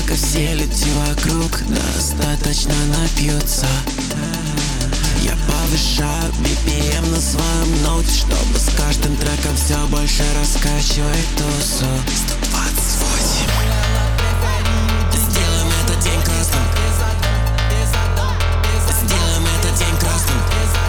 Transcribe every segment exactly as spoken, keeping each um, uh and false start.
Только все люди вокруг достаточно напьются. Я повышаю би пи эм на своем ноуте, чтобы с каждым треком все больше раскачивать тусу. сто двадцать восемь. Сделаем этот день красным. Сделаем этот день красным.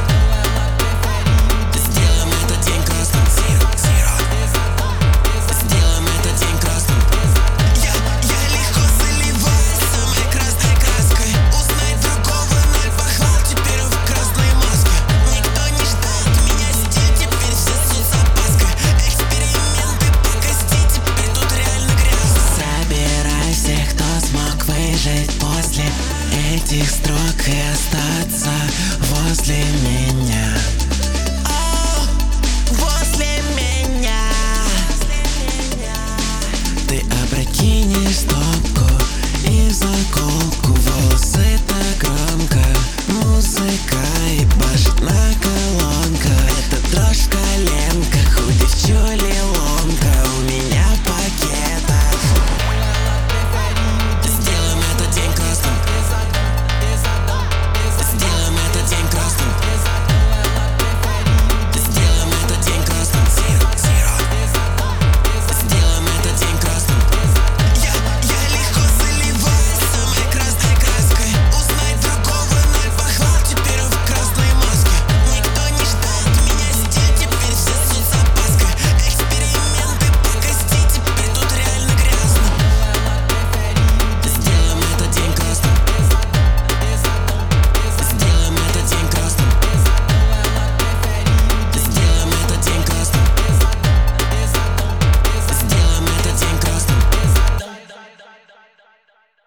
Сделаем этот день красным. Zero, zero. Сделаем этот день красным. Я, я легко заливаюсь самой красной краской. Узнай другого, ноль похвал, теперь в красной маске. Никто не ждет меня здесь, теперь все с запаской. Эксперименты по кости, теперь тут реально грязно. Собирай всех, кто смог выжить после этих строк и остаться возле меня. О, возле меня. Ты опрокинешь стопку и в заколку волосы так